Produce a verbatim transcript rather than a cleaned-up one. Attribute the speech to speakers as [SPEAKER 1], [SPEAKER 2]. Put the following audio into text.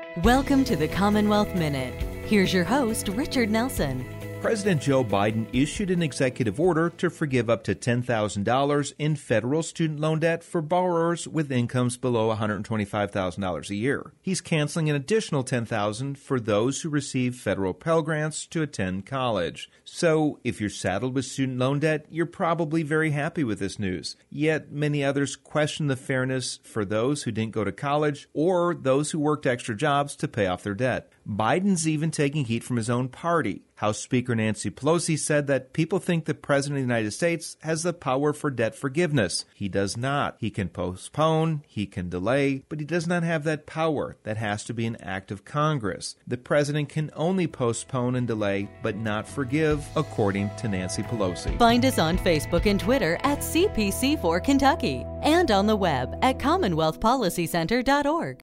[SPEAKER 1] Welcome to the Commonwealth Minute. Here's your host, Richard Nelson.
[SPEAKER 2] President Joe Biden issued an executive order to forgive up to ten thousand dollars in federal student loan debt for borrowers with incomes below one hundred twenty-five thousand dollars a year. He's canceling an additional ten thousand dollars for those who receive federal Pell Grants to attend college. So, if you're saddled with student loan debt, you're probably very happy with this news. Yet, many others question the fairness for those who didn't go to college or those who worked extra jobs to pay off their debt. Biden's even taking heat from his own party. House Speaker Nancy Pelosi said that people think the President of the United States has the power for debt forgiveness. He does not. He can postpone, he can delay, but he does not have that power. That has to be an act of Congress. The President can only postpone and delay, but not forgive, according to Nancy Pelosi.
[SPEAKER 1] Find us on Facebook and Twitter at C P C four Kentucky and on the web at commonwealth policy center dot org.